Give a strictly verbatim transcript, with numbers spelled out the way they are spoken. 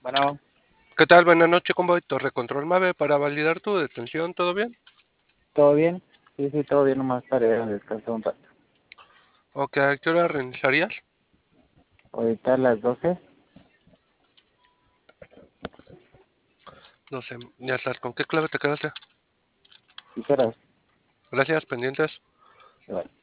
Bueno, ¿Qué tal? Buenas noches, convoy. Torre Control Mave para validar tu detención. ¿Todo bien? ¿todo bien? Sí, sí, todo bien, nomás para descansar un rato. ¿O que a qué hora reiniciarías? Ahorita a las doce. No sé, ya estás. ¿Con qué clave te quedaste? ¿Y qué horas? Gracias, pendientes. Vale.